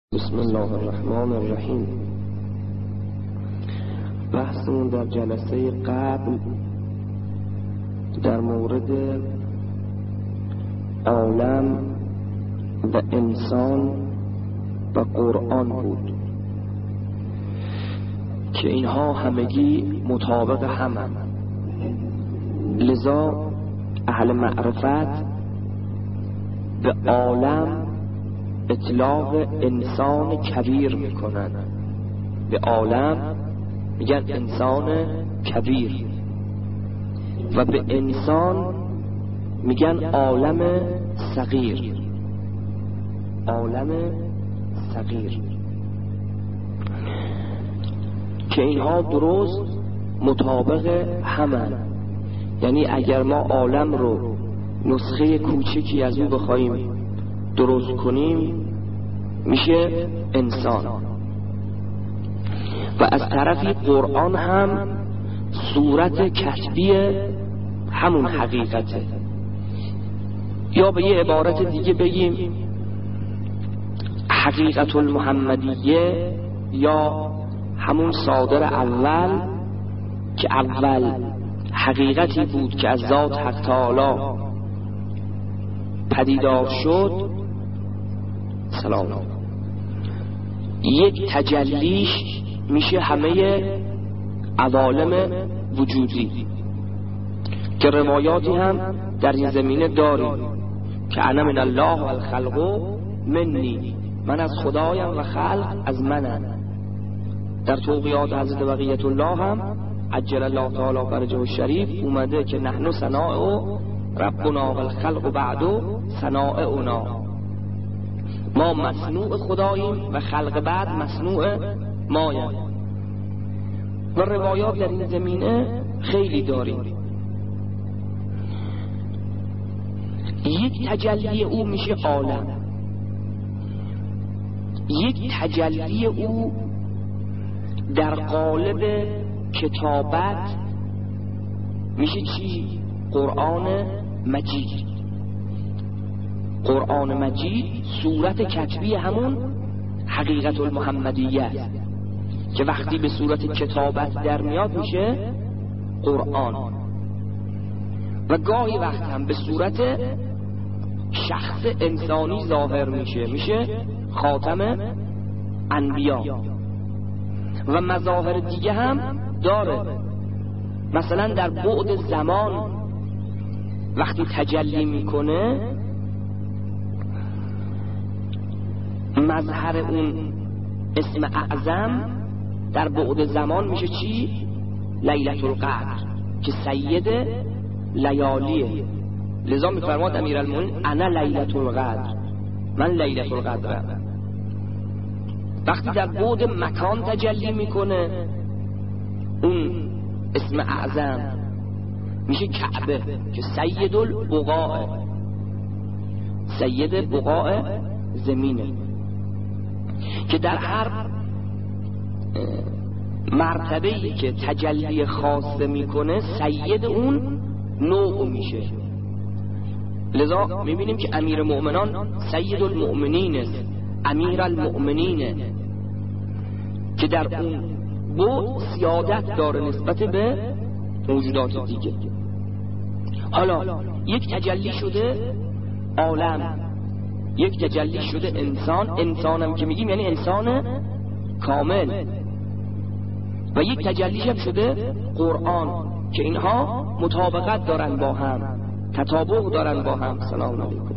بسم الله الرحمن الرحیم. بحثمون در جلسه قبل در مورد عالم و انسان و قرآن بود که اینها همگی مطابق همند، لذا اهل معرفت به عالم اطلاق انسان کبیر میکنن، به عالم میگن انسان کبیر و به انسان میگن عالم صغیر، عالم صغیر، که اینها درست مطابق همن. یعنی اگر ما عالم رو نسخه کوچکی از او بخوایم درست کنیم میشه انسان، و از طرفی قرآن هم صورت کتبی همون حقیقته، یا به یه عبارت دیگه بگیم حقیقت المحمدیه، یا همون صادر اول که اول حقیقتی بود که از ذات حق تعالی پدیدار شد، سلام، یک تجلیش میشه همه عوالم وجودی، که روایاتی هم در این زمینه داریم که انا من الله و الخلق منی، من از خدایم و خلق از منم. در توقیات حضرت بقیت الله هم عجل الله تعالی فرجه الشریف اومده که نحن صنائع ربنا و الخلق بعد صنائعنا، ما مصنوع خداییم و خلق بعد مصنوع مایم. و روایات در این زمینه خیلی داریم. یک تجلی او میشه عالم، یک تجلی او در قالب کتابت میشه چی؟ قرآن مجید. قرآن مجید صورت کتبی همون حقیقت المحمدیه است که وقتی به صورت کتابت در میاد میشه قرآن، و گاهی وقت هم به صورت شخص انسانی ظاهر میشه خاتم انبیا، و مظاهر دیگه هم داره. مثلا در بعد زمان وقتی تجلی میکنه مظهر اون اسم اعظم در بعد زمان میشه چی؟ لیلة القدر که سید لیالیه. لذا میفرماد امیرالمومنین انا لیلة القدر، من لیلة القدرم. وقتی در بعد مکان تجلی میکنه اون اسم اعظم میشه کعبه که سید البقاع، سید بقاع زمینه، که در هر مرتبه‌ای که تجلی خاصه میکنه سید اون نوع میشه. لذا میبینیم که امیر مؤمنان سید المؤمنین است، امیر المؤمنین، که در اون بود سیادت داره نسبت به موجودات دیگه. حالا یک تجلی شده عالم، یک تجلی شده انسان، انسانم که میگیم یعنی انسان کامل، و یک تجلیش هم شده قرآن، که اینها مطابقت دارن با هم، تطابق دارن با هم. سلام علیکم.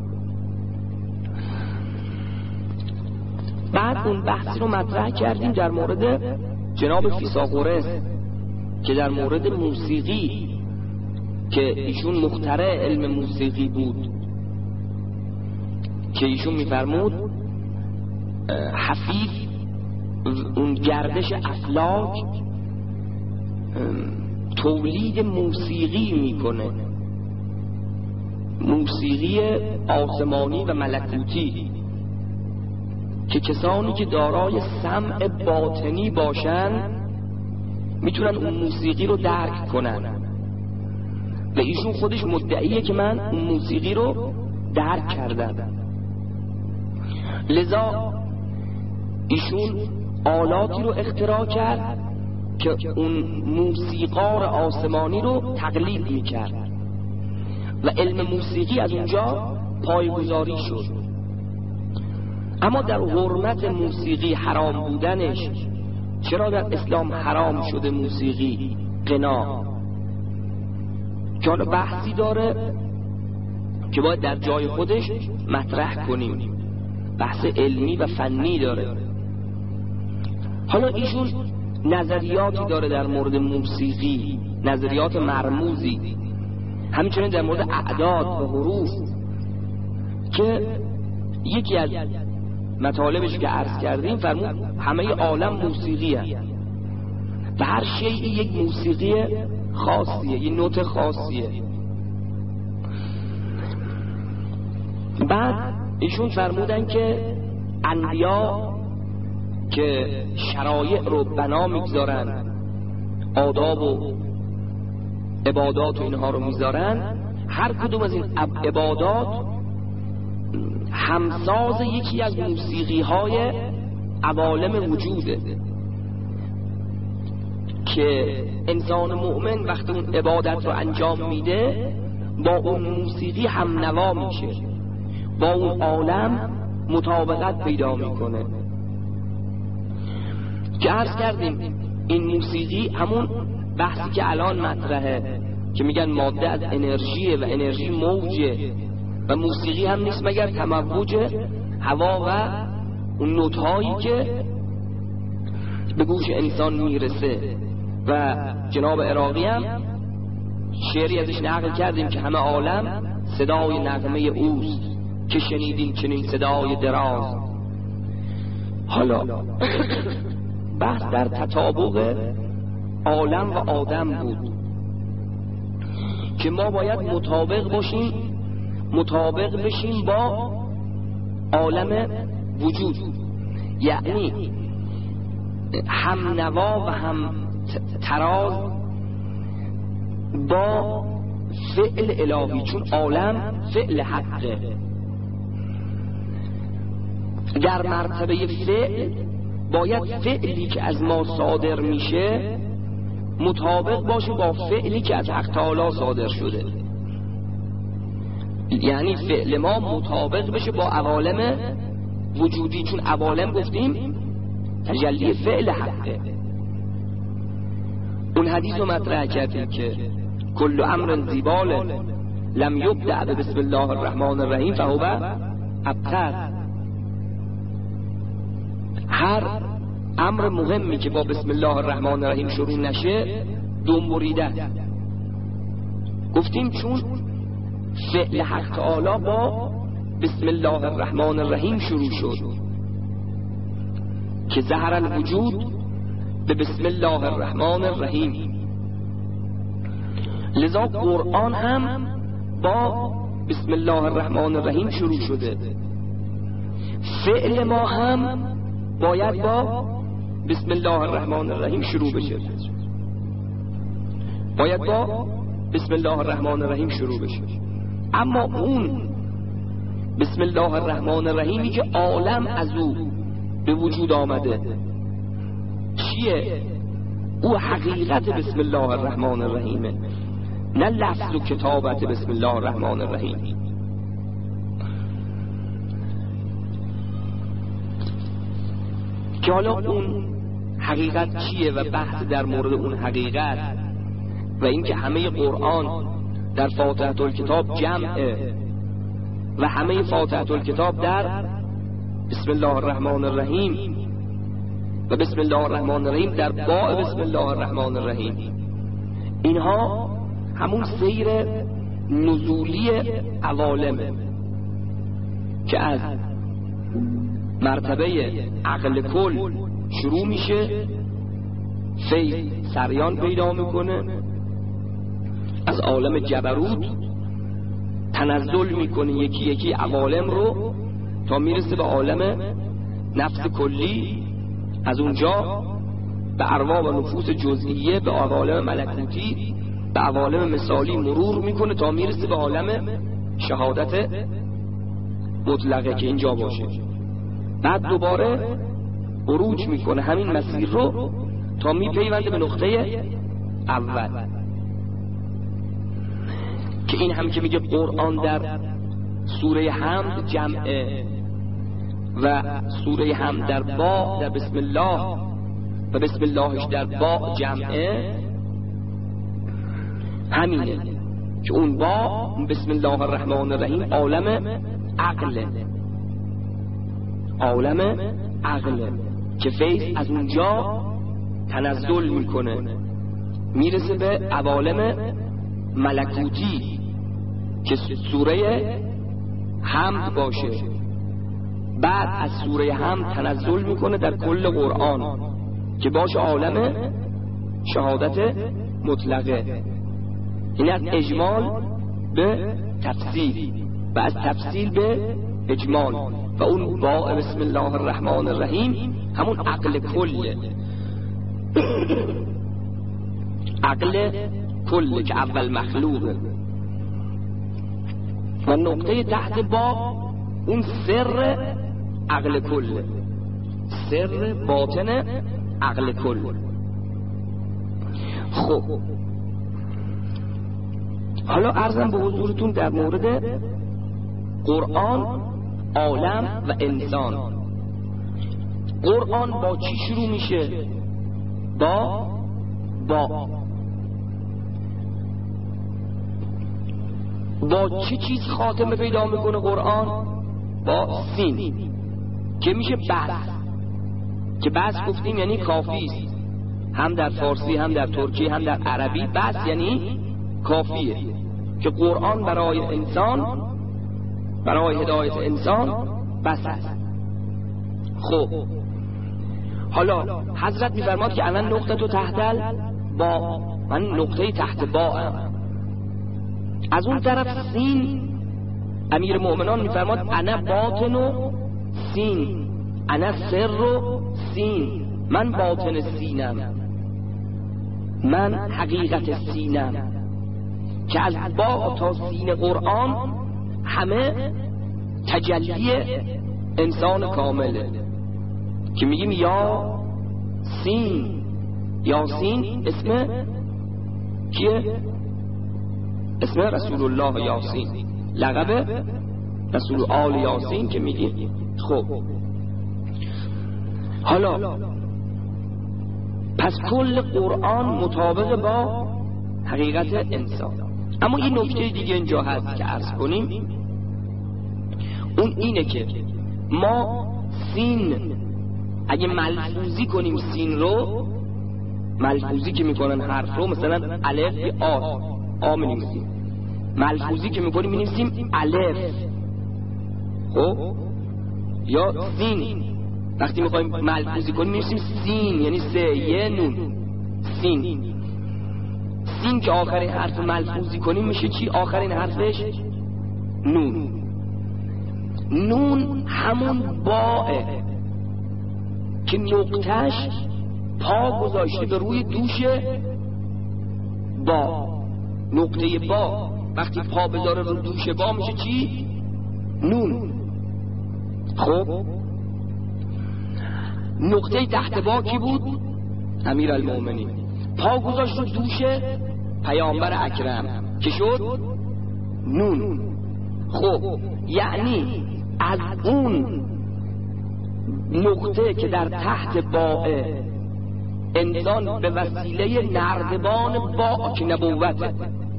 بعد اون بحثی رو مطرح کردیم در مورد جناب فیثاغورس که در مورد موسیقی، که ایشون مخترع علم موسیقی بود، که ایشون میفرمود حفیظ اون گردش افلاک تولید موسیقی میکنه، موسیقی آسمانی و ملکوتی، که کسانی که دارای سمع باطنی باشن میتونن اون موسیقی رو درک کنن، و ایشون خودش مدعیه که من اون موسیقی رو درک کردم. لذا ایشون آلاتی رو اختراع کرد که اون موسیقار آسمانی رو تقلید میکرد و علم موسیقی از اونجا پایه‌گذاری شد. اما در حرمت موسیقی حرام بودنش، چرا در اسلام حرام شده موسیقی، غنا؟ که حالا بحثی داره که باید در جای خودش مطرح کنیم، بحث علمی و فنی داره. حالا ایشون نظریاتی داره در مورد موسیقی، نظریات مرموزی، همچنین در مورد اعداد و حروف، که یکی از مطالبش که عرض کردیم فرمود همه عالم موسیقی هست و هر شیئی یک موسیقی خاصیه، یک نوت خاصیه. بعد ایشون فرمودن که انبیا که شرایع رو بنا میگذارن، آداب و عبادات و اینها رو میذارن، هر کدوم از این عبادات همساز یکی از موسیقی های عوالم وجوده که انسان مؤمن وقتی اون عبادت رو انجام میده با اون موسیقی هم نوا میشه، با اون عالم مطابقت پیدا میکنه. که عرض کردیم این موسیقی همون بحثی که الان مطرحه که میگن ماده از انرژیه و انرژی موجه و موسیقی هم نیست مگر تموج هوا و اون نوت‌هایی که به گوش انسان میرسه. و جناب عراقی هم شعری ازش نقل کردیم که همه عالم صدای نغمه اوست که شنیدین چنین صدای دراز. حالا بحث در تطابق عالم و آدم بود که ما باید مطابق بشیم با عالم وجود، یعنی هم نوا و هم تراز با فعل الهی، چون عالم فعل حقه. در مرتبه فعل باید فعلی که از ما صادر میشه مطابق باشه با فعلی که از حق تعالی صادر شده، یعنی فعل ما مطابق بشه با عوالم وجودی، چون عوالم گفتیم تجلی فعل حقه. اون حدیث رو مطرح کردیم که کل امر زیبال لم یبدأ بسم الله الرحمن الرحیم فهو ابتر. هر امر مهمی که با بسم الله الرحمن الرحیم شروع نشه دم بریده است. گفتیم چون فعل حق تعالی با بسم الله الرحمن الرحیم شروع شد که ظهر الوجود به بسم الله الرحمن الرحیم. لذا قرآن هم با بسم الله الرحمن الرحیم شروع شده. فعل ما هم باید با بسم الله الرحمن الرحیم شروع بشه، باید با بسم الله الرحمن الرحیم شروع بشه. اما اون بسم الله الرحمن الرحیمی که عالم از او به وجود آمده چیه؟ او حقیقت بسم الله الرحمن الرحیمه، نه لفظ و کتابت بسم الله الرحمن الرحیم. که حالا اون حقیقت چیه و بحث در مورد اون حقیقت و اینکه همه قرآن در فاتحه الکتاب جمعه و همه فاتحه الکتاب در بسم الله الرحمن الرحیم و بسم الله الرحمن الرحیم در باء بسم الله الرحمن الرحیم، اینها همون سیر نزولی عوالمه که از مرتبه عقل کل شروع میشه، فیض سریان پیدا میکنه، از عالم جبروت تنزل میکنه یکی یکی عوالم رو تا میرسه به عالم نفس کلی، از اونجا به ارواح و نفوس جزئیه، به عوالم ملکوتی، به عوالم مثالی مرور میکنه تا میرسه به عالم شهادت مطلقه که اینجا باشه. بعد دوباره عروج میکنه همین مسیر رو تا میپیونده به نقطه اول، که این هم که میگه قرآن در سوره حمد جمعه و سوره حمد در با در بسم الله و بسم اللهش در با جمعه، همینه که اون با بسم الله الرحمن الرحیم عالم عقله، عالم عقله که فیض از اونجا تنزل میکنه میرسه به عوالم ملکوتی که سوره حمد باشه، بعد از سوره حمد تنزل میکنه در کل قرآن که باشه عالم شهادت مطلقه. این از اجمال به تفصیل و از تفصیل به اجمال، و اون با بسم الله الرحمن الرحیم همون عقل کله، عقل کله که اول مخلوقه، و نقطه تحت با اون سر عقل کله، سر باطن عقل کله. خب حالا عرضم به حضورتون در مورد قرآن، عالم و انسان. قرآن با چی شروع میشه؟ با چه چیز خاتمه پیدا میکنه قرآن؟ با سین که میشه بس، که بس گفتیم یعنی کافی است، هم در فارسی هم در ترکی هم در عربی بس یعنی کافیه، که قرآن برای انسان، برای هدایت انسان بس است. خب حالا حضرت میفرماد که الان نقطه تو تحت با، من نقطه تحت با ام. از اون طرف سین، امیر مؤمنان میفرماد انا باطن و سین، انا سر و سین، من باطن سینم، من حقیقت سینم، که از با تا سین قرآن همه تجلی انسان کامله، که میگیم یا سین، یاسین اسم کیه؟ اسم رسول الله یاسین، لقب رسول آل یاسین که میگیم. خب حالا پس کل قرآن مطابق با حقیقت انسان. اما این نکته دیگه اینجا هست که عرض کنیم، اون اینه که ما سین اگه ملفوظی کنیم، سین رو ملفوظی که میکنن حرف رو، مثلا الف آ می‌نویسیم، ملفوظی که میکنیم می‌نویسیم الف، خب یا سین وقتی میخوایم ملفوظی کنیم می‌نویسیم سین، یعنی سه یه نون، سین. سین که آخرین حرف ملفوظی کنیم میشه چی؟ آخرین حرفش نون. نون همون باه که نقطهش پا گذاشته به روی دوش با، نقطه با وقتی پا بذاره رو دوش با میشه چی؟ نون. خب نقطه تحت با کی بود؟ امیر المؤمنین. پا گذاشت رو دوش پیامبر اکرم که شد نون. خب یعنی از اون نقطه که در تحت با انسان به وسیله نردبان با که نبوته،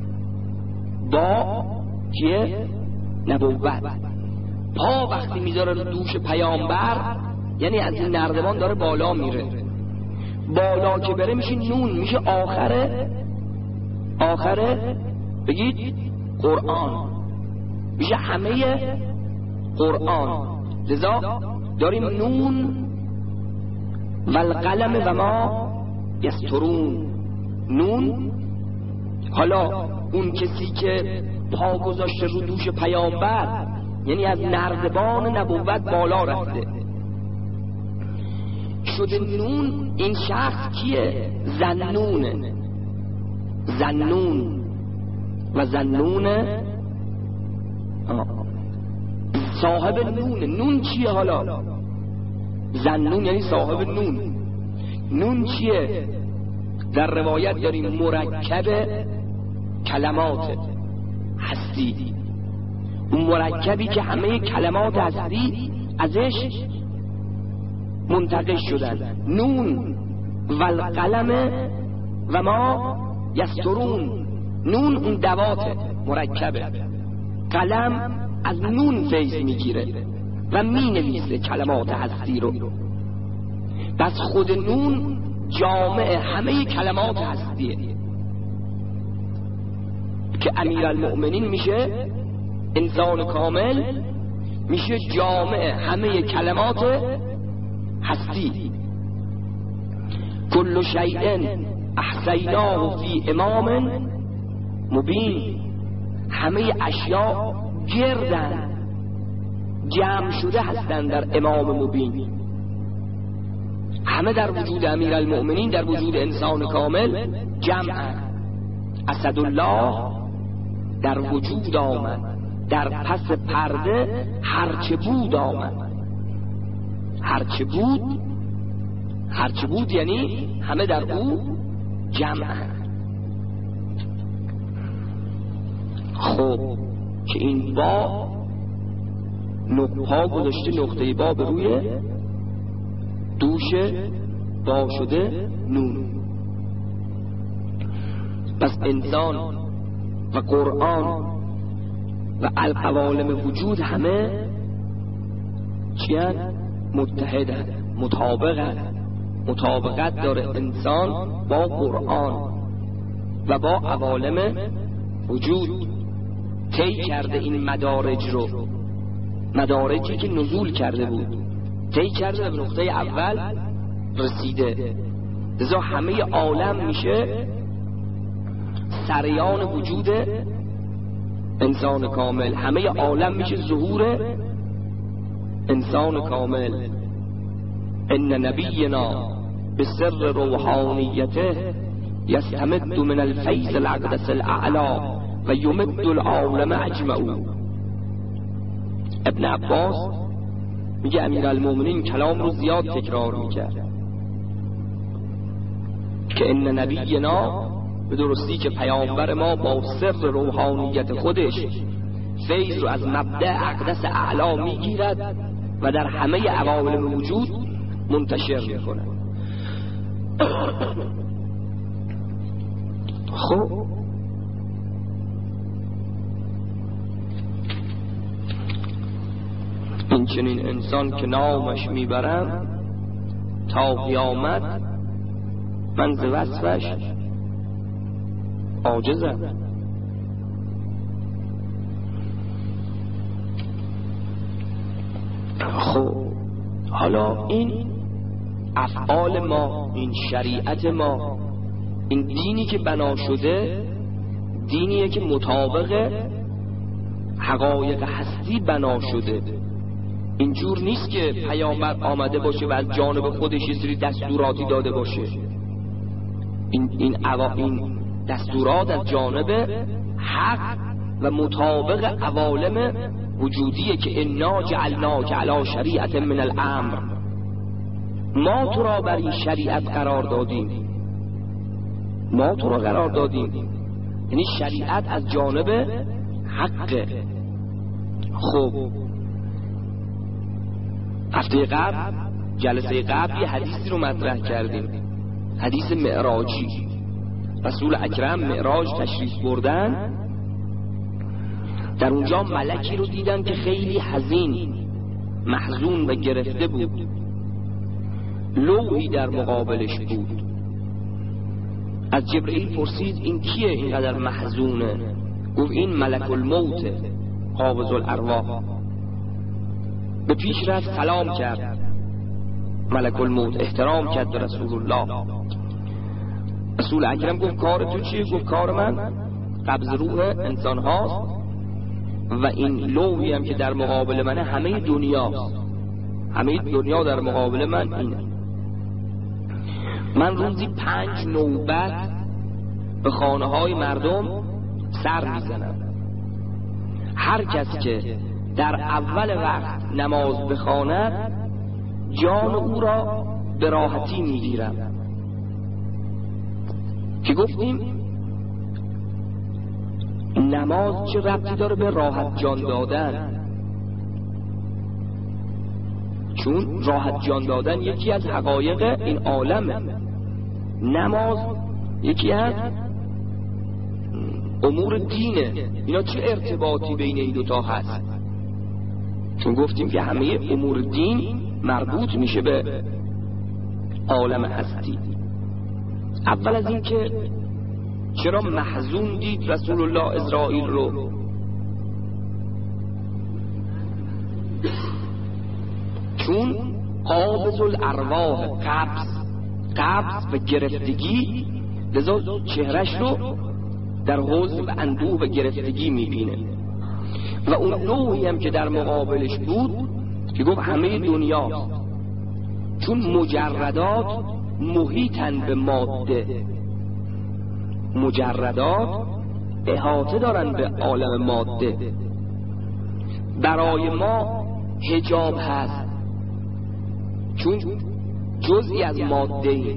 با که نبوت، پا وقتی میذاره رو دوش پیامبر یعنی از این نردبان داره بالا میره، بالا که بره میشه نون، میشه آخره بگید قرآن، میشه همه قرآن. لذا داریم نون و القلم و ما یسطرون، نون. حالا اون کسی که پا گذاشته رو دوش پیامبر یعنی از نردبان نبوت بالا رفته شده نون. این شخص کیه؟ ذنونه، ذنون و ذنون صاحب نونه. نون چیه؟ حالا ذنون یعنی صاحب نون. نون چیه؟ در روایت داریم مرکب کلمات هستی، اون مرکبی که همه کلمات هستی ازش منتقش شدن. نون و القلم و ما یسترون. نون اون دوات مرکبه، قلم از نون فیض میگیره و مینویسه کلمات هستی رو. پس خود نون جامع همه کلمات هستیه که امیرالمؤمنین میشه انسان کامل، میشه جامع همه کلمات هستی. کل شیء احصیناه فی امام مبین. همه اشیاء گردن جمع شده هستند در امام مبین. همه در وجود امیرالمؤمنین، در وجود انسان کامل جمع. اسدالله در وجود آمد، در پس پرده هرچه بود آمد. هرچه بود یعنی همه در او جمع. خب که این با نقطه گذاشته، نقطه با به روی دوش با شده نون. پس انسان و قرآن و العوالم وجود همه چیان؟ متحدن، مطابقن. مطابقت داره انسان با قرآن و با عوالم وجود. طی کرده این مدارج رو، مدارجی که نزول کرده بود، طی کرده به نقطه اول رسیده. لذا همه عالم میشه سریان وجود انسان کامل، همه عالم میشه ظهور انسان کامل. ان نبینا بسر روحانیته یستمد من الفیض الاقدس الاعلی و یمد العالم اجمعون. ابن عباس میگه امیرالمؤمنین کلام رو زیاد تکرار میکرد که ان نبینا، به درستی که پیامبر ما با سر روحانیت خودش فیض رو از مبدأ اقدس اعلی میگیرد و در همه عوالم وجود منتشر میکنه. خب این چنین انسان که نامش میبرم تا قیامت، من ز وصفش عاجزم. خب حالا این افعال ما، این شریعت ما، این دینی که بنا شده دینیه که مطابق حقایق هستی بنا شده. اینجور نیست که پیامبر آمده باشه و از جانب خودش یه سری دستوراتی داده باشه. این دستورات از جانب حق و مطابق عوالم وجودیه که انا جعلناک علی شریعت من الامر. ما تو را بر این شریعت قرار دادیم، ما تو را قرار دادیم، یعنی شریعت از جانب حقه. خب هفته قبل، جلسه قبل یه حدیثی رو مطرح کردیم، حدیث معراجی. رسول اکرم معراج تشریف بردن، در اونجا ملکی رو دیدن که خیلی حزین، محزون و گرفته بود. لوحی در مقابلش بود. از جبرئیل پرسید این کیه اینقدر محزونه؟ گفت این ملک الموت قابض الارواح. به پیش رفت سلام کرد ملک الموت، احترام کرد به رسول الله. رسول اکرم گفت کار تو چیه؟ گفت کار من قبض روح انسان هاست و این لوحی هم که در مقابل منه همه دنیاست، همه دنیا در مقابل من اینه. من روزی 5 نوبت به خانه های مردم سر میزنم. هر کس که در اول وقت نماز بخواند جان او را به راحتی میگیرم. که گفتیم نماز چه ربطی داره به راحت جان دادن؟ چون راحت جان دادن یکی از حقایق این عالمه. نماز یکی از امور دینه. اینا چه ارتباطی بین این دوتا هست؟ چون گفتیم که همه امور دین مربوط میشه به عالم هستی. اول از این که چرا محزون دید رسول الله عزرائیل رو؟ چون قابض الارواح، قبض و گرفتگی، لذا چهرش رو در حزن و اندوه و گرفتگی میبینه. و اون نوعی هم که در مقابلش بود که گفت همه دنیا، چون مجردات محیطن به ماده، مجردات احاطه دارن به عالم ماده. برای ما حجاب هست چون جزئی از ماده،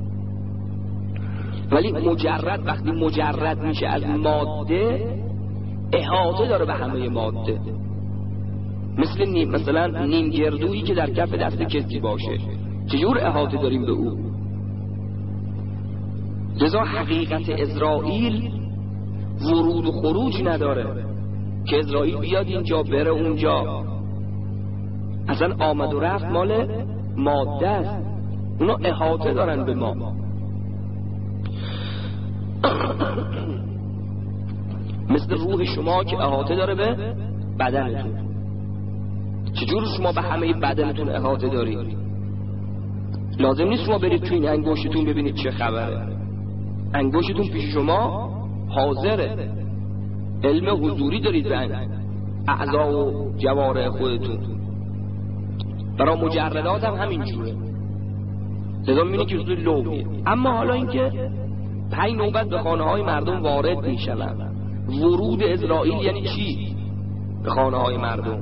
ولی مجرد وقتی مجرد میشه از ماده احاطه داره به همه ماده. مثلا نیم گردویی که در کف دست کسی باشه، چجور احاطه داریم به او؟ لذا حقیقت عزرائیل ورود و خروج نداره که عزرائیل بیاد اینجا بره اونجا. اصلا آمد و رفت مال ماده است، اونا احاطه دارن به ما. مثل روح شما که احاطه داره به بدنتون. چجور شما به همه بدنتون احاطه دارید؟ لازم نیست شما برید تو این انگشتتون ببینید چه خبره. انگشتتون پیش شما حاضره، علم حضوری دارید به اعضا و جوارح خودتون. برای مجردات هم همین جوره، لذا میبینید که حضور لوحیه. اما حالا اینکه 5 نوبت به خانه های مردم وارد میشن، ورود عزرائیل یعنی چی به خانه های مردم؟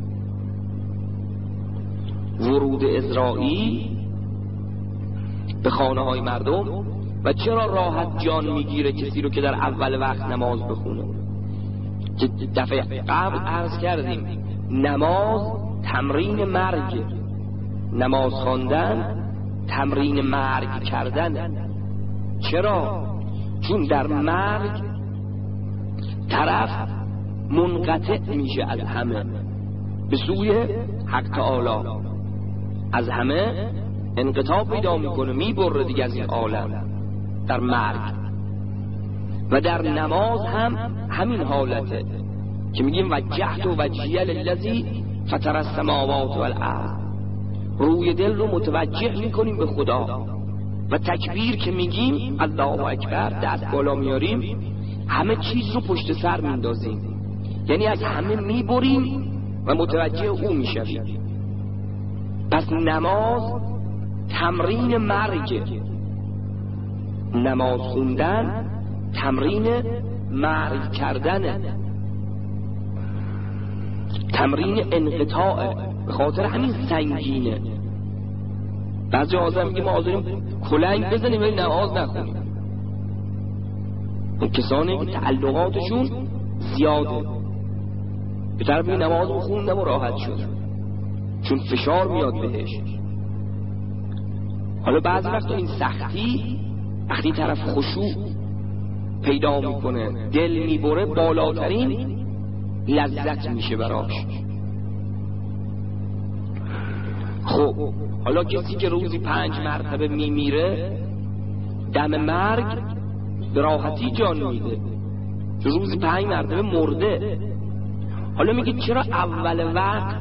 ورود عزرائیل به خانه های مردم. و چرا راحت جان میگیره کسی رو که در اول وقت نماز بخونه؟ که دفعه قبل عرض کردیم نماز تمرین مرگ، نماز خواندن تمرین مرگ کردن. چرا؟ چون در مرگ طرف منقطع میشه از همه به سوی حق تعالی، از همه انقطاع پیدا میکنه، میبره دیگه از این عالم در مرگ. و در نماز هم همین حالته که میگیم وجهت وجهی للذی فطر السماوات والارض. روی دل رو متوجه میکنیم به خدا و تکبیر که میگیم الله اکبر، دست بالا میاریم، همه چیز رو پشت سر میندازیم، یعنی از همه میبریم و متوجه او میشویم. پس نماز تمرین مرگ، نماز خوندن تمرین مرگ کردنه، تمرین انقطاعه. به خاطر همین سنگینه. بعضی آدم میگه ما حاضریم کلنگ بزنیم ولی نماز نخونیم. اون کسانی که تعلقاتشون زیاده به طرف این نماز خوندم و راحت شد، چون فشار میاد بهش. حالا بعضی وقتا این سختی وقتی طرف خشوع پیدا میکنه، دل میبره، بالاترین لذت میشه براش. خب حالا کسی که روزی 5 مرتبه میمیره، دم مرگ به راحتی جان میده، چون روزی 5 مرتبه مرده. حالا میگه چرا اول وقت؟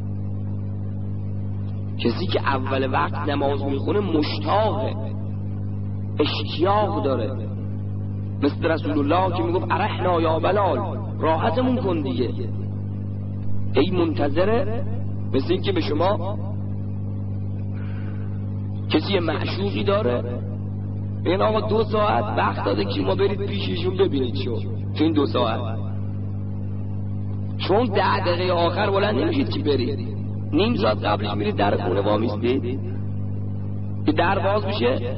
کسی که اول وقت نماز میخونه مشتاقه، اشتیاق داره، مثل رسول الله که میگفت ارحنا یا بلال، راحتمون کن دیگه. ای منتظره، مثل این که به شما کسی معشوقی داره بگن آقا 2 ساعت وقت داده که ما برید پیششون ببینید شو تو این 2 ساعت، چون 10 دقیقه آخر بلند نمیشید که برید، نیم ساعت قبلش میرید در خونه وامیستید که در باز بشه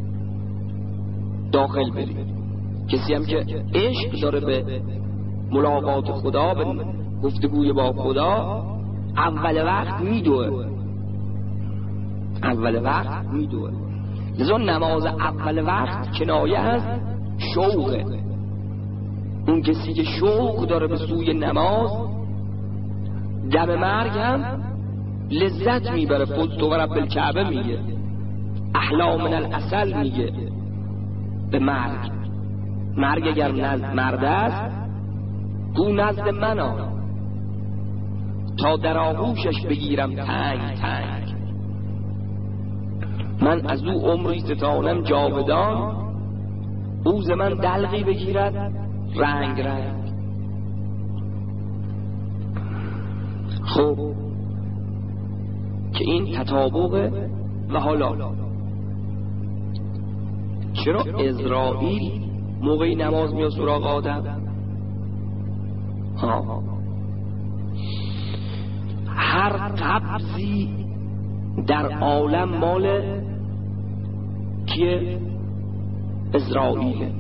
داخل برید. کسی هم که عشق داره به ملاقات خدا، به گفتگوی با خدا، اول وقت میدوه. لذا نماز اول وقت کنایه از شوقه. اون کسی که شوق داره به سوی نماز، دم مرگ هم لذت میبره. فزت و رب الکعبه میگه، احلا من العسل میگه به مرگ اگر مرد است گو نزد من آ، تا در آغوشش بگیرم تنگ تنگ. من از او عمری ستانم جاودان، او ز من دلقی بگیرد رنگ رنگ. خب که این تطابقه. و حالا چرا عزرائیل موقعی نماز میاد سراغ آدم؟ هر قبضی در عالم مال کیه؟ عزرائیله.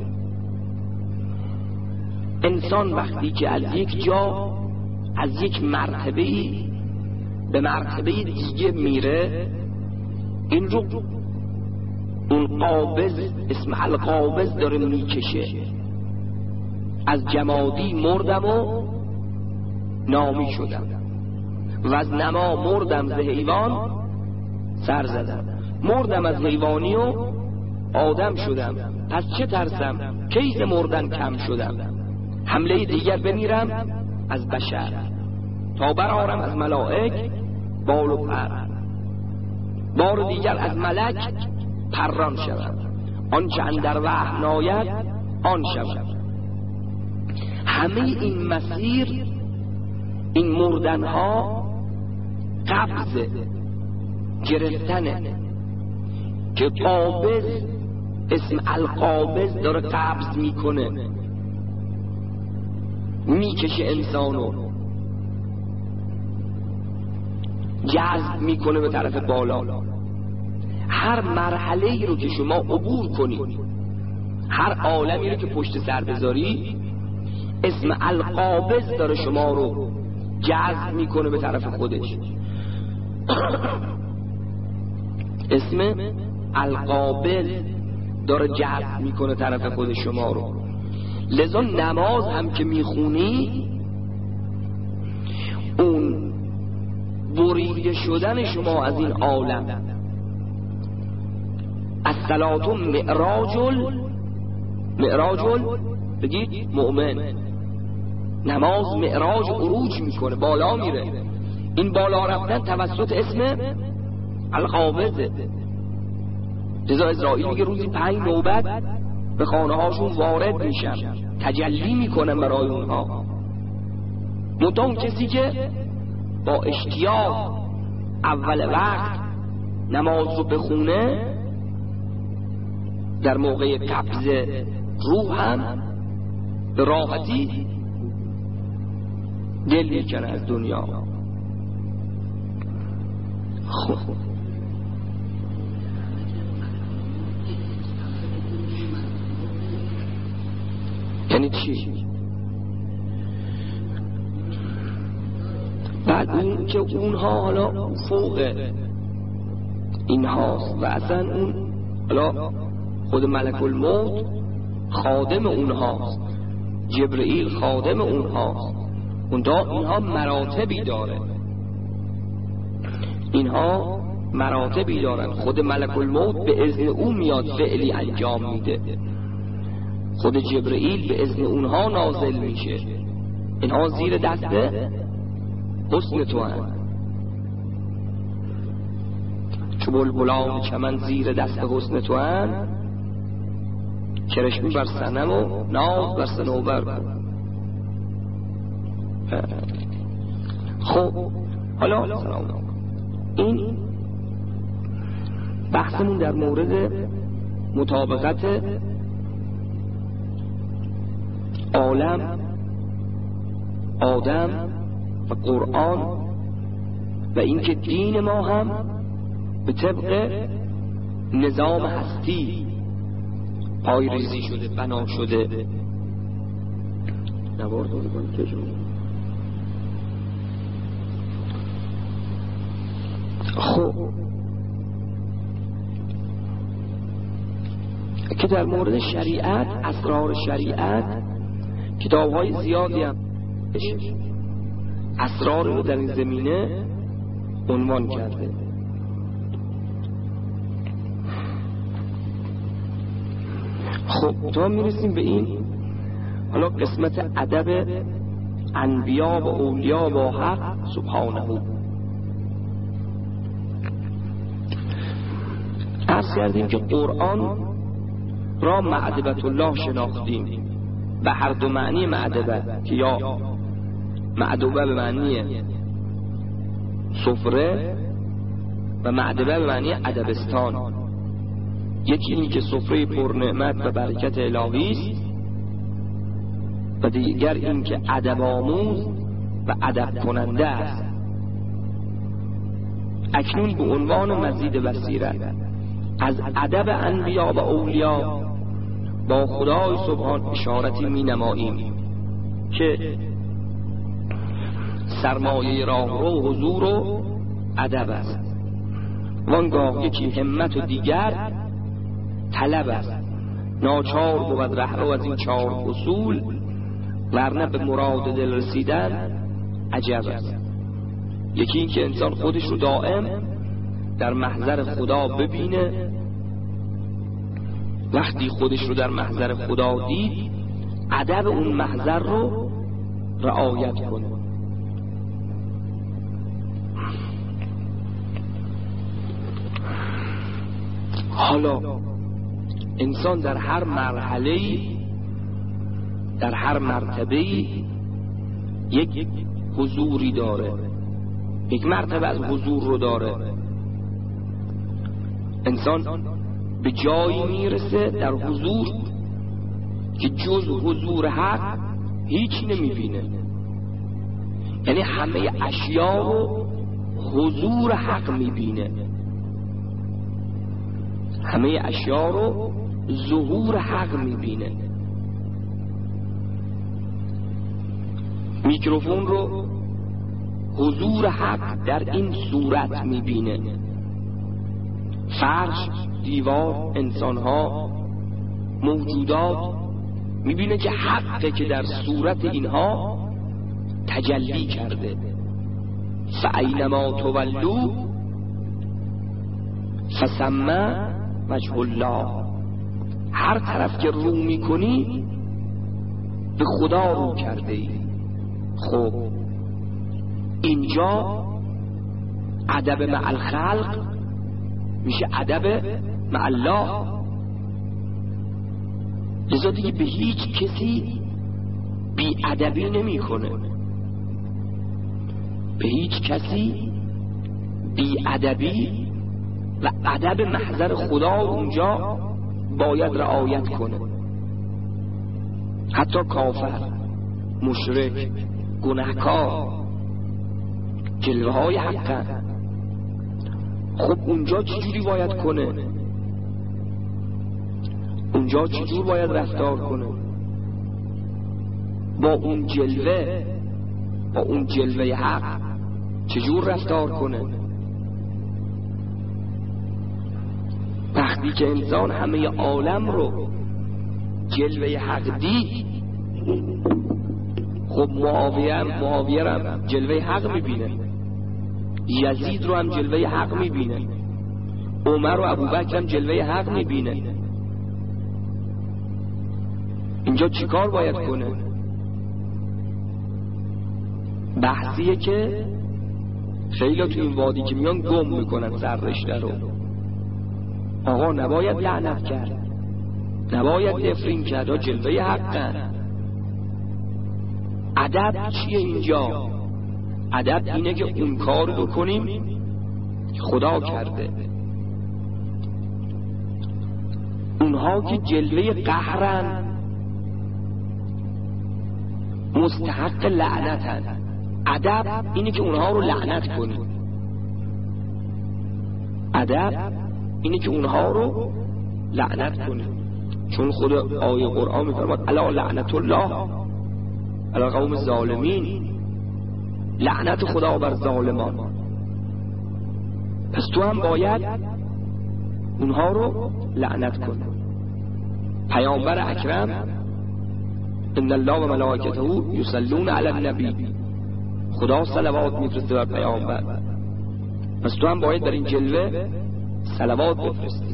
انسان وقتی که از یک جا، از یک مرتبه‌ای به مرتبه دیگه میره، این رو اون قابض، اسم القابض، داره میکشه. از جمادی مردم و نامی شدم و از نما مردم ز حیوان سر زدم. مردم از حیوانی و آدم شدم، پس چه ترسم کی ز مردن کم شدم. حمله دیگر بمیرم از بشر، تا برآرم از ملائک بال و پر. بار دیگر از ملک پران شدم، آنچه اندر وحی ناید آن شدم. همه این مسیر، این مردنها قبض گرفتنه که قابض، اسم القابض، داره قبض میکنه، میکشه انسانو، جذب میکنه به طرف بالا. هر مرحله ای رو که شما عبور کنید، هر عالمی رو که پشت سر بذاری، اسم القابض داره شما رو جذب میکنه به طرف خودش. اسم القابض داره جذب میکنه طرف خود شما رو. لذا نماز هم که میخونی، اون بریده شدن شما از این عالم، الصلاة معراج بگید مؤمن. نماز معراج، عروج میکنه، بالا میره. این بالا رفتن توسط اسم القابضه. لذا اسرائیل میگه روزی 5 نوبت به خانه هاشون وارد میشن، تجلی میکنن برای اونها. منتها اون کسی که با اشتیاق اول وقت نماز رو بخونه، در موقع قبض روح هم به راحتی دل میکنه از دنیا. خب یعنی چی؟ بعد اون که اونها حالا فوق این هاست و اصلا اون حالا خود ملک الموت خادم اونهاست، جبرئیل خادم اونهاست. اینها مراتبی داره، اینها مراتبی دارن. خود ملک الموت به اذن اون میاد فعلی انجام میده، خود جبرئیل به اذن اونها نازل میشه. اینها زیر دست حسن تو هم، چو بلبلان چمن زیر دست حسن تو هم، کرشمی بر صنم و ناز بر صنوبر کن. خب حالا این بحثمون در مورد مطابقت عالم، آدم و قرآن و اینکه دین ما هم به طبق نظام هستی پای ریزی شده، بنا شده. خب که در مورد شریعت، اسرار شریعت کتاب‌های زیادی هم اسرار رو در این زمینه عنوان کرده. خب تا میرسیم به این حالا قسمت ادب انبیا و اولیا با حق سبحانه. عرض کردیم که قرآن را معدبت الله شناختیم به هر دو معنی معدبه، که یا معدبه به معنی سفره و معدبه به معنی ادبستان. یکی این که سفره پر نعمت و برکت الهی است و دیگر این که ادب آموز و ادب کننده است. اکنون به عنوان مزید بصیرت از ادب انبیا و اولیا با خدای سبحان اشارتی می نماییم که سرمایه راهرو حضور و ادب است. وانگاه یکی همت و دیگر طلب است. ناچار بود رهرو از این 4 اصول، ورنه به مراد دل رسیدن عجب است. یکی این که انسان خودش رو دائم در محضر خدا ببینه، وقتی خودش رو در محضر خدا دید ادب اون محضر رو رعایت کنه. حالا انسان در هر مرحله، در هر مرتبه یک حضوری داره، یک مرتبه از حضور رو داره. انسان به جایی میرسه در حضور که جز حضور حق هیچ نمیبینه، یعنی همه اشیا رو حضور حق میبینه، همه اشیا رو ظهور حق میبینه. میکروفون رو حضور حق در این صورت میبینه، فرش، دیوار، انسانها، موجودات میبینه که حقه که در صورت اینها تجلی کرده. فاینما تولوا فثم وجه الله. هر طرف که رو میکنی به خدا رو کرده ای. خب اینجا ادب مع الخلق میشه ادب مع الله. لذا دیگه به هیچ کسی بی ادبی نمی کنه، به هیچ کسی بی ادبی و ادب محضر خدا اونجا باید رعایت کنه. حتی کافر، مشرک، گناهکار جلوه های حقا. خب اونجا چجوری باید کنه؟ اونجا چجور باید رفتار کنه؟ با اون جلوه، با اون جلوه حق چجور رفتار کنه؟ وقتی که انسان همه عالم رو جلوه حق دید، خب معاویه هم جلوه حق میبینه، یزید رو هم جلوه حق میبینه، عمر و ابوبکر هم جلوه حق میبینه. اینجا چیکار باید کنه؟ بحثیه که خیلی تو این وادی که میان گم میکنن سر رشته رو. آقا نباید لعنت کرد، نباید نفرین کرد، جلوه حقن. ادب چیه اینجا؟ ادب اینه که اون کار بکنیم که خدا کرده. اونها که جلوه قهرن مستحق لعنتن. ادب اینه که اونها رو لعنت کنیم. ادب اینه که اونها رو لعنت کنه، چون خود آیه قرآن میفرماد الا لعنت الله علی قوم ظالمین، لعنت خدا بر ظالمان. پس تو هم باید اونها رو لعنت کن. پیامبر اکرم ان الله و ملائکته یصلون علی النبی، خدا صلوات میفرسته بر پیامبر، پس تو هم باید در این جلوه صلوات بفرستی.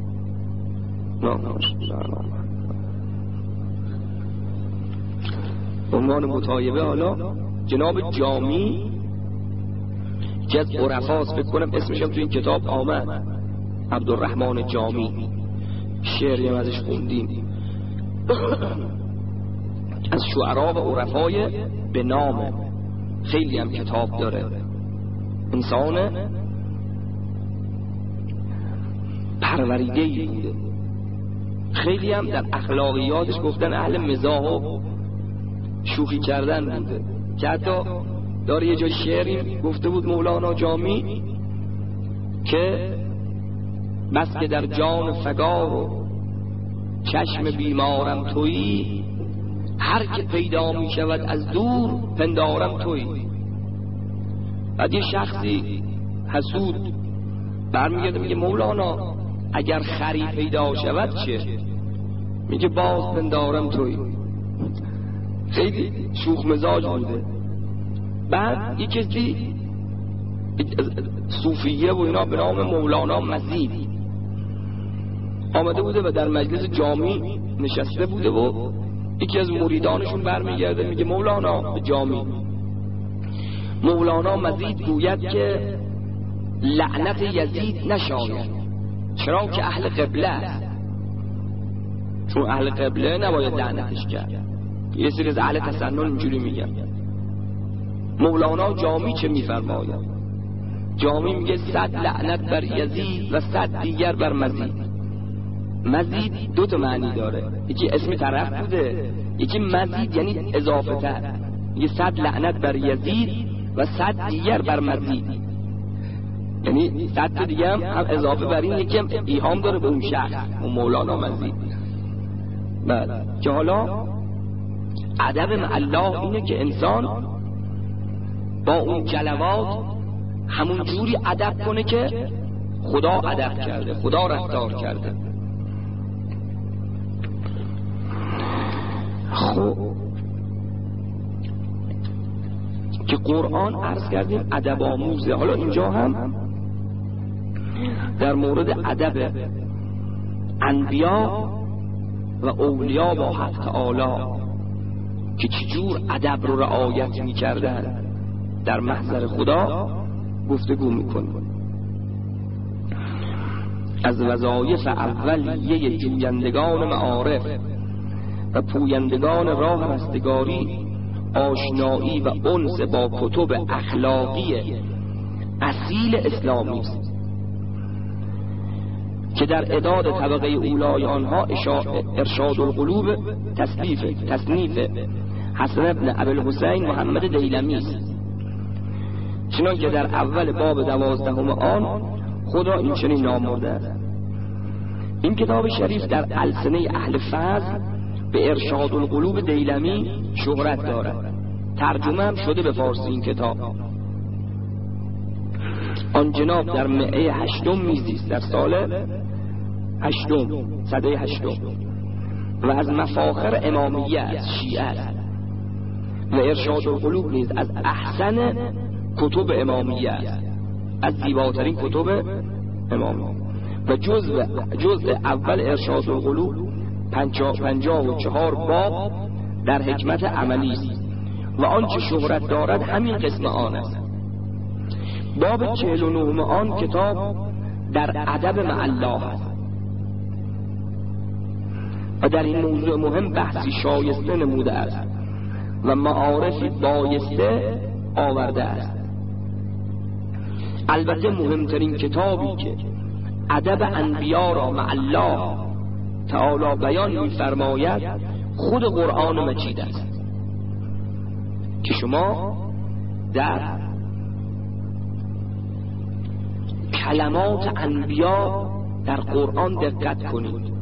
عنوان مطایبه حالا جناب جامی که از عرفاست، فکر کنم اسمش هم تو این کتاب آمد، عبدالرحمن جامی، شعری هم ازش خوندیم، از شعرا و عرفای به نام، خیلی هم کتاب داره. انسان پروریده‌ای بوده، خیلی هم در اخلاقیاتش گفتن اهل مزاح و شوخی کردن بوده، که حتی داره یه جای شعری گفته بود مولانا جامی که بس که در جان فگار و چشم بیمارم تویی، هر که پیدا می شود از دور پندارم تویی. بعد یه شخصی حسود برمیگرده میگه مولانا اگر خری پیدا شود چه؟ میگه باز پندارم تویی. خیلی شوخ مزاج بوده. بعد یه کسی صوفیه و اینا به نام مولانا مزید آمده بوده و در مجلس جامی نشسته بوده و یکی از مریدانشون برمیگرده میگه مولانا جامی، مولانا مزید گوید که لعنت یزید نشاید، چرا که اهل قبله است، چون اهل قبله نباید لعنتش کرد. یه سری از اهل تسنن اینجوری میگن. مولانا جامی چه میفرماید؟ جامی میگه 100 لعنت بر یزید و 100 دیگر بر مزید. مزید دو تا معنی داره، یکی اسم طرف بوده، یکی مزید یعنی اضافه تر. یه 100 لعنت بر یزید و 100 دیگر بر مزید، یعنی 100 دیگه هم اضافه بر این، یکی هم ایهام داره به اون شخص، اون مولانا مزید. بعد که حالا ادب مع الله اینه که انسان با اون جلوات همون جوری ادب کنه که خدا ادب کرده، خدا رفتار کرده. خب که قرآن عرض کردیم ادب آموزه. حالا اینجا هم در مورد ادب انبیا و اولیاء با حق تعالی که چجور ادب رو رعایت می‌کردن در محضر خدا گفتگو می‌کنیم. از وظایف اولیه جویندگان معارف و پویندگان راه رستگاری آشنایی و انس با کتب اخلاقی اصیل اسلامی است که در اعداد طبقه اولای آنها ارشاد القلوب تصنیف حسن ابن ابوالحسین محمد دیلمی است، چنان که در اول باب 12 آن خدا این چنین نام برده است. این کتاب شریف در السنه اهل فضل به ارشاد القلوب دیلمی شهرت دارد. ترجمه هم شده به فارسی این کتاب. آن جناب در مئه 8 میزیست، در سال 8 سده 8 و از مفاخر امامیه است، شیعه است. و ارشاد القلوب نیز از احسن کتب امامیه است، از زیباترین کتب امامیه. و جزء اول ارشاد القلوب 54 باب در حکمت عملی است و آنچه شهرت دارد همین قسم آن است. باب 49 آن کتاب در ادب مع الله است و در این موضوع مهم بحثی شایسته نموده است و معارفی بایسته آورده است. البته مهمترین کتابی که ادب انبیا را مع الله تعالی بیان می‌فرماید خود قرآن مجید است که شما در کلمات انبیا در قرآن دقت کنید.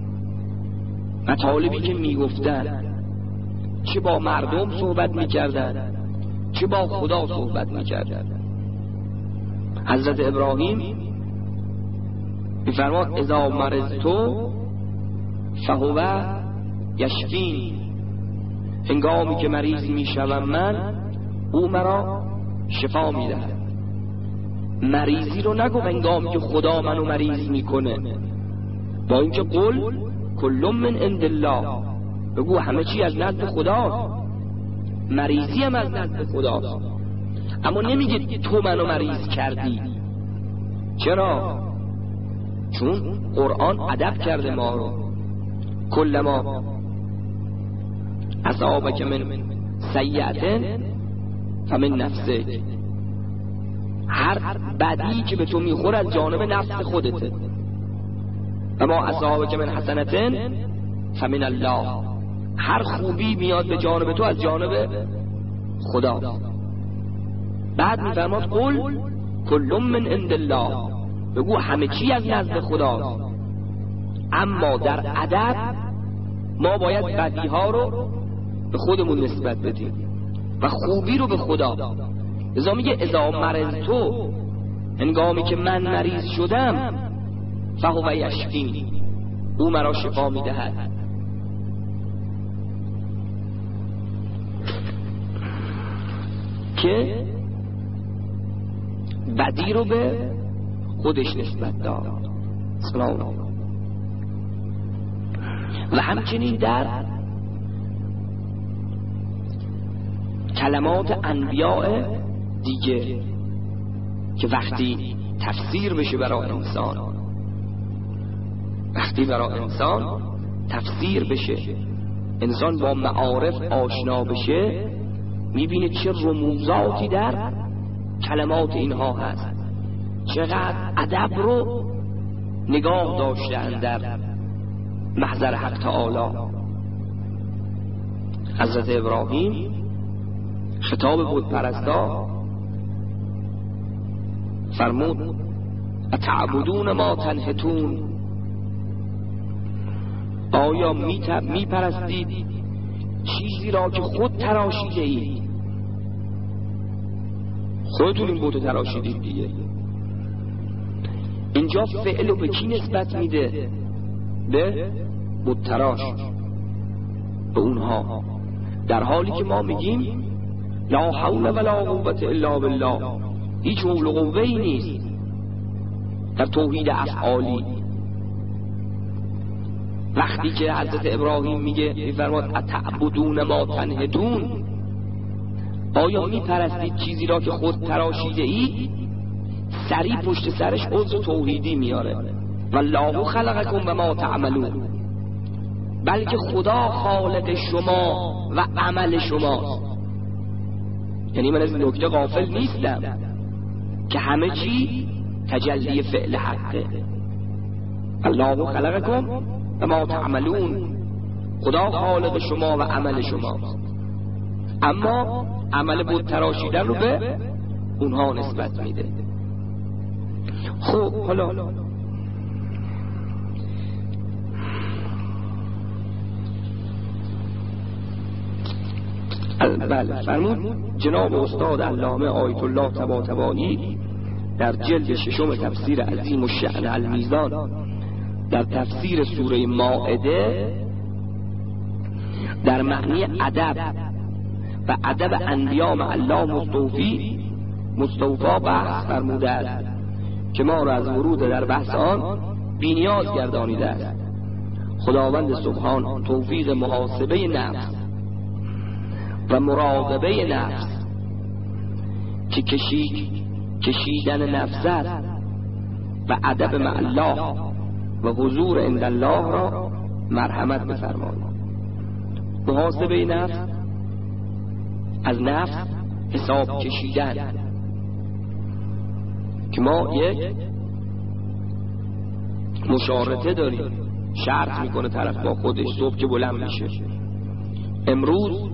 مطالبی که میگفتن، چه با مردم صحبت میکردن چه با خدا صحبت میکردن. حضرت ابراهیم میفرماد اذا مرضتو فهو یشفین، هنگامی که مریض میشوم من، او مرا شفا میدهد. مریضی رو نگو هنگامی که خدا منو مریض میکنه، با اینکه قل کل من عند الله، بگو همه چی از نزد خداست، مریضی هم از نزد خداست. اما نمیگه تو منو مریض کردی. چرا؟ چون قرآن ادب کرده ما رو. کل ما اصابک من سیئة فمن نفسک، هر بدی که به تو میخوره از جانب نفس خودته. و ما اصابک من حسنة فمن الله، هر خوبی میاد به جانب تو از جانب خدا. بعد میفرماد قل کل من عند الله، بگو همه چی از نزد خداست. اما در ادب ما باید بدی ها رو به خودمون نسبت بدیم و خوبی رو به خدا. لذا میگه اذا مرضتو، هنگامی که من مریض شدم، فهو یشفین، او مرا شفا میدهد. که بدی رو به خودش نسبت داد. سلام. و همچنین در کلمات انبیاء دیگه که وقتی تفسیر بشه برای انسان، وقتی برای انسان تفسیر بشه، انسان با معارف آشنا بشه، میبینه چه رموزاتی در کلمات اینها هست، چقدر ادب رو نگاه داشتن در محضر حق تعالی. حضرت ابراهیم خطاب بت پرستا فرمود اتعبدون ما تنحتون، آیا می پرستید چیزی را که خود تراشیده اید؟ خودتون این بت تراشیدید دیگه. اینجا فعل به کی نسبت میده؟ به بت تراش، به اونها، در حالی که ما میگیم لا حول ولا قوة الا بالله، هیچ حول و قوه‌ای نیست در توحید افعالی. وقتی که حضرت ابراهیم میفرماد اتعبدون ما تنحتون، آیا میپرستید چیزی را که خود تراشیده اید؟ سریع پشت سرش عذر توحیدی میاره، والله خلقکم و ما تعملون، بلکه خدا خالق شما و عمل شماست. یعنی من از این نکته غافل نیستم که همه چی تجلی فعل حقه. الله خلقکم و ما تعملون، خدا خالق شما و عمل شماست، اما عمل بود تراشیدن رو به اونها نسبت میده. خب حالا بله، فرمود جناب استاد علامه آیت الله طباطبایی در جلد ششم تفسیر عظیم الشأن المیزان در تفسیر سوره مائده در معنی ادب و ادب انبیا مع الله مستوفا بحث فرموده است که ما را از ورود در بحث آن بی‌نیاز گردانیده است. خداوند سبحان توفیق محاسبه نفس و مراقبه نفس که کشیدن نفست و ادب مع الله و حضور عند الله را مرحمت بفرمایید. محاسبه نفس از نفس حساب کشیدن که ما یک مشارطه داریم، شرط میکنه طرف با خودش صبح که بلند میشه امروز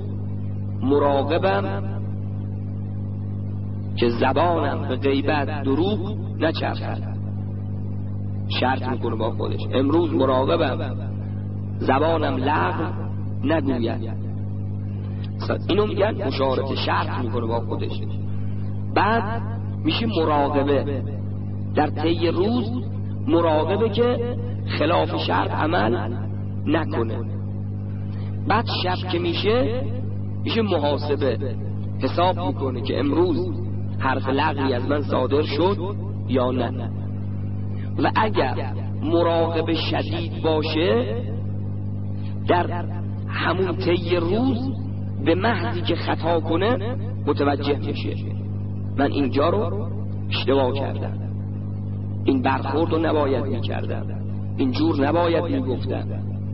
مراقبم که زبانم به غیبت دروغ نچرخد. شرط میکنه با خودش امروز مراقبم زبانم لغو نگوید. اینو میگن مشارطه، شرط میکنه با خودش. بعد میشه مراقبه، در طی روز مراقبه که خلاف شرط عمل نکنه. بعد شب که میشه محاسبه، حساب میکنه که امروز حرف لغوی از من صادر شد یا نه. و اگر مراقبه شدید باشه در همون طی روز به محضی که خطا کنه متوجه میشه من اینجا رو اشتباه کردم، این برخورد رو نباید میکردم، اینجور نباید میگفتم.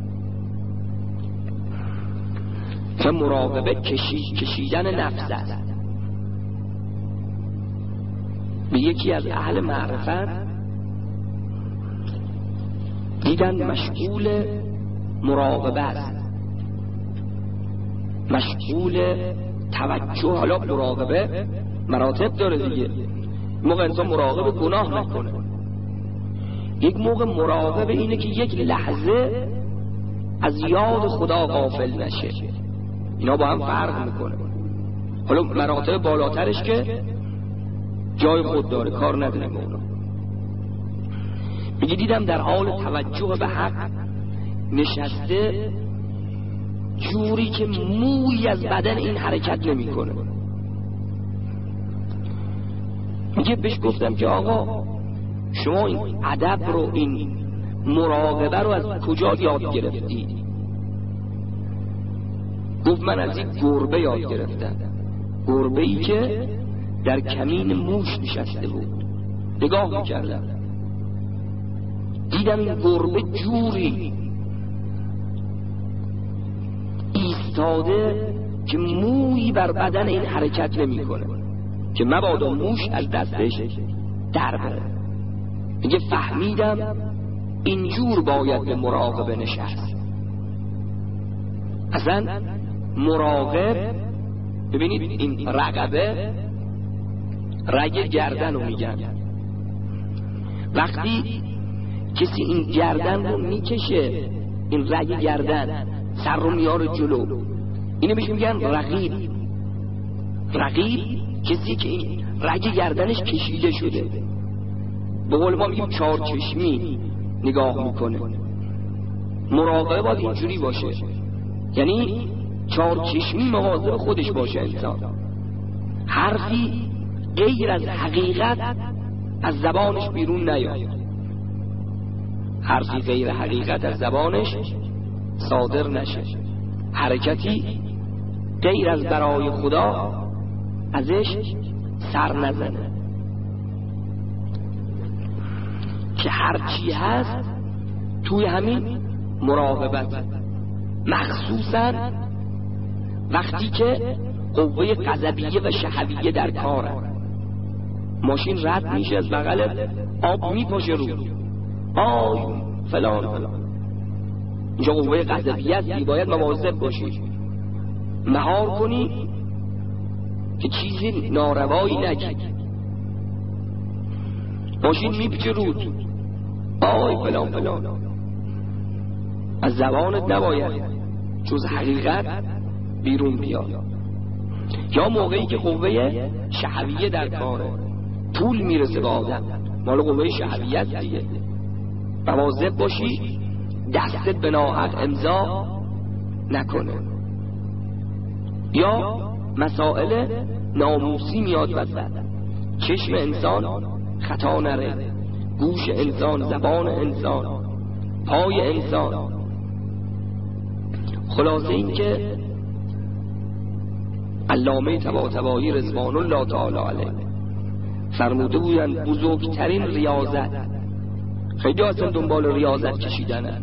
که مراقبه کشیدن نفس است. به یکی از اهل معرفت دیدن مشغول مراقبه است، مشغول توجه. حالا مراقبه مراتب داره دیگه. موقع انسان مراقبه گناه نکنه، یک موقع مراقبه اینه که یک لحظه از یاد خدا غافل نشه. اینا با هم فرق میکنه. حالا مراتب بالاترش که جای خود داره، کار نداریم اونا. میگه دیدم در حال توجه به حق نشسته جوری که مویی از بدن این حرکت نمی کنه. میگه بهش گفتم که آقا شما این ادب رو، این مراقبه رو از کجا یاد گرفتی؟ گفت من از این گربه یاد گرفتم. گربه ای که در کمین موش نشسته بود. نگاه میکردم دیدم این گربه جوری ایستاده که مویی بر بدن این حرکت نمی کنه که مبادا موش از دستش در بره. میگه فهمیدم اینجور باید به مراقبه نشست. اصلا مراقب، ببینید این رقبه رگ گردن رو میگن. وقتی کسی این گردن رو میکشه، این رگ گردن سر رو میاره جلو، اینو بهش میگن رقیب. رقیب کسی که این رگ گردنش کشیده شده، به قول ما میگیم چارچشمی نگاه میکنه. مراقبه باید اینجوری باشه، یعنی چارچشمی مواظب خودش باشه انسان. حرفی غیر از حقیقت از زبانش بیرون نیاد، حرفی غیر حقیقت از زبانش صادر نشه، حرکتی غیر از برای خدا ازش سر نزنه. که هرچی هست توی همین مراقبت، مخصوصا وقتی که قوه غضبیه و شهویه در کاره. ماشین رد میشه از بغل آب میپاشه رو، آی فلان فلان، اینجا قوه غضبیه است، باید مواظب باشی، مهار کنی که چیزی ناروایی نگی. ماشین میپیچه رود، آی فلان فلان، از زبانت نباید جز حقیقت بیرون بیاد. یا موقعی که قوه شهویه در کاره، طول میرسه به آدم، مال قوه شهویه است دیگه، مواظب باشی دستت به ناحق امضا نکنه. یا مسائل ناموسی میاد وسط، چشم انسان خطا نره، گوش انسان، زبان انسان، پای انسان. خلاصه این که علامه طباطبایی رضوان الله تعالی علیه فرموده بودن بزرگترین ریاضت، خیلی اصلا دنبال ریاضت کشیدنه،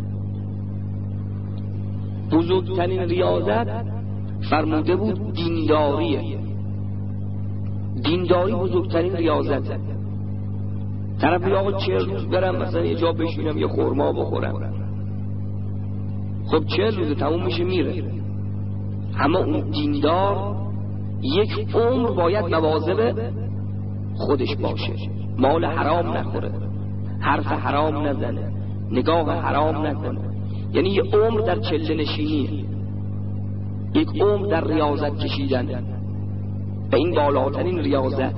بزرگترین ریاضت فرموده بود دینداریه. دینداری بزرگترین ریاضته. طرف بگه آقا 40 روز برم مثلا یه جا بشینم یه خورما بخورم، خب 40 روز تموم میشه میره. اما اون دیندار یک عمر باید مواظب خودش باشه، مال حرام نخوره، حرف حرام نزنه، نگاه حرام نکنه. یعنی یه عمر در چله نشینیه، یک عمر در ریاضت کشیدن به این بالاترین ریاضت.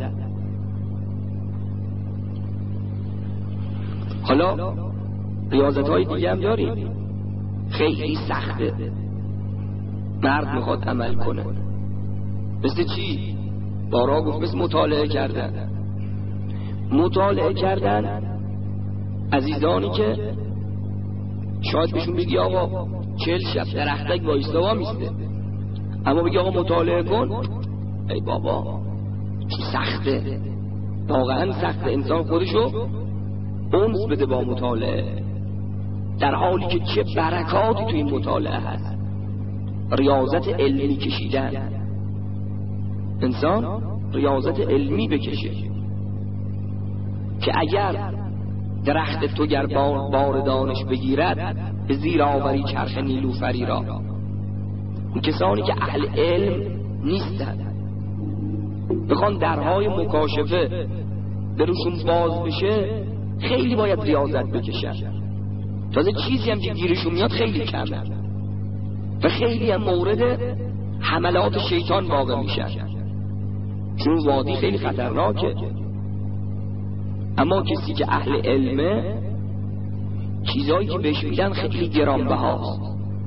حالا ریاضت های دیگه هم داریم خیلی سخته، مرد میخواد عمل کنه. مثل چی؟ بارا گفت مثل مطالعه کردن. مطالعه کردن عزیزانی که شاید بهشون بگی آقا 40 شب درختک وایستا وا میسته، اما بگی آقا مطالعه کن، ای بابا چی سخته، واقعا سخته. انسان خودشو انس بده با مطالعه، در حالی که چه برکاتی تو این مطالعه هست. ریاضت علمی کشیدن، انسان ریاضت علمی بکشه که اگر درخت تو گر بار دانش بگیرد، به زیر آوری چرخ نیلوفری را. اون کسانی که اهل علم نیستن بخوان درهای مکاشفه بروشون باز بشه، خیلی باید ریاضت بکشن. تازه چیزی هم که گیرشون میاد خیلی کمه و خیلی هم مورد حملات شیطان واقع میشن، چون وادی خیلی خطرناکه. اما کسی که اهل علمه، چیزایی که بهش میدن خیلی گرانبهاست،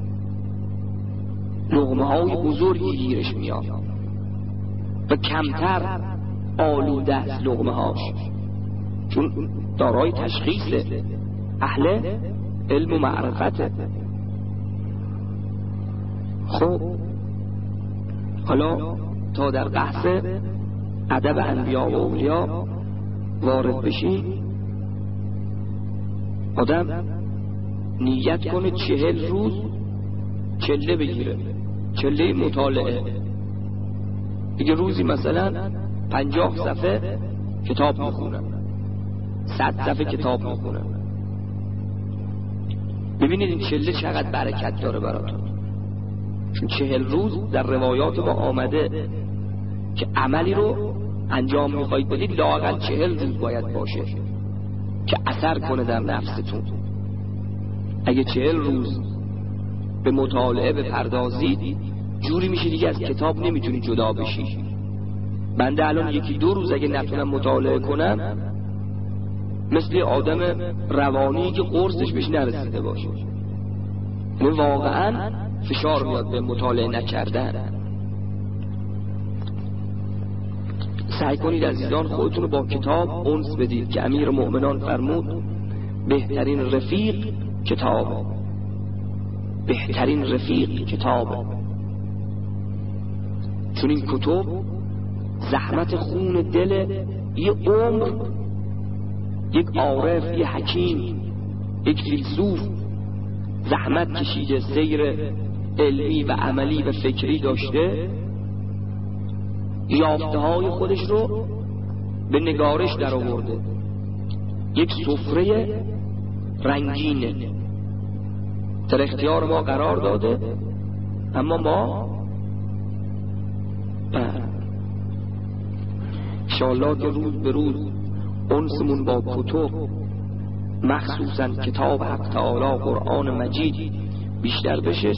لقمه های بزرگی گیرش میاد و کمتر آلوده است لقمه هاش، چون دارای تشخیص اهل علم و معرفته. خب حالا تا در بحث ادب انبیا و اولیا وارد بشیم، آدم نیت کنه 40 روز چله بگیره، چله مطالعه. دیگه روزی مثلا 50 صفحه کتاب میخونم، 100 صفحه کتاب میخونم. ببینید این چله چقدر برکت داره براتون، چون 40 روز در روایات ما آمده که عملی رو انجام میخواید بدید لااقل 40 روز باید باشه که اثر کنه در نفستون. اگه 40 روز به مطالعه بپردازید، جوری میشه دیگه از کتاب نمیتونی جدا بشی. بنده الان 1-2 روز اگه نتونم مطالعه کنم، مثل آدم روانی که قرصش بهش نرسیده باشه. یعنی واقعا فشار میاد به مطالعه نکردن. سعی کنید عزیزان خودتون رو با کتاب انس بدید که امیر مؤمنان فرمود بهترین رفیق کتاب، بهترین رفیق کتاب. چون این کتب زحمت خون دل یه عمر یک عارف، یه حکیم، یک فیلسوف زحمت کشیده، سیر علمی و عملی و فکری داشته، یافته های خودش رو به نگارش در آورده، یک سفره رنگینه در اختیار ما قرار داده. اما ما انشاءالله که روز به روز انسمون با کتب، مخصوصا کتاب حق تعالی قرآن مجید بیشتر بشه،